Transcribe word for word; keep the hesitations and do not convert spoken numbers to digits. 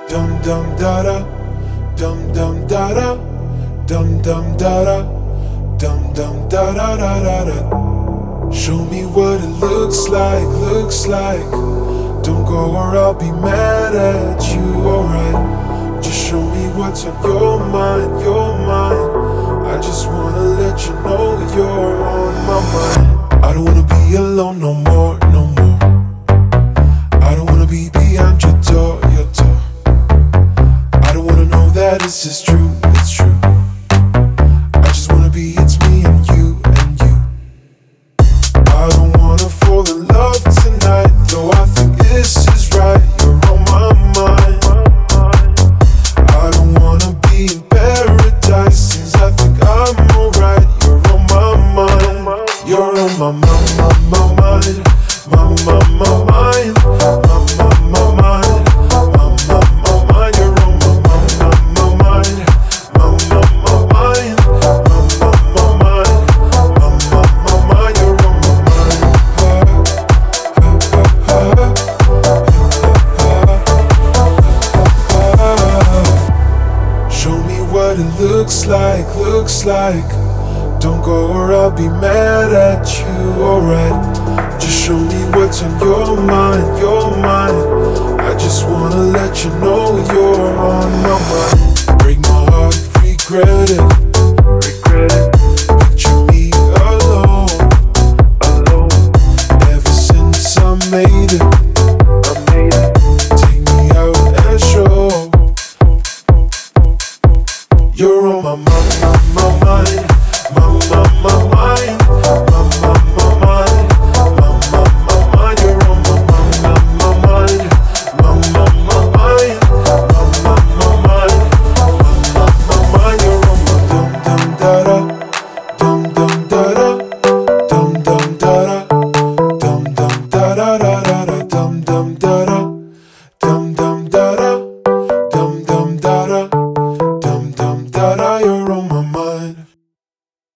Dum dum da da, dum dum da da, dum dum da da, dum dum da da da da da. Show me what it looks like, looks like. Don't go or I'll be mad at you, alright. Just show me what's on your mind, your mind. I just wanna let you know you're on my mind. I don't wanna be alone no more, no more. I don't wanna be behind your door, your door. I don't wanna know that this is true, it's true. I just wanna be, it's me and you, and you. I don't wanna fall in love tonight, though I think this is right. You're on my mind. I don't wanna be in paradise, since I think I'm alright. You're on my mind. You're on my mind, my, my mind, my, my, my mind, my, my, my mind, my, my, my mind. You're on my mind, my, my mind, my, my, my mind, my, my, my mind, my, my, my mind. You're on my mind. Show me what it looks like, looks like. Don't go or I'll be mad at you, alright. Just show me what's on your mind, your mind. I just wanna let you know you're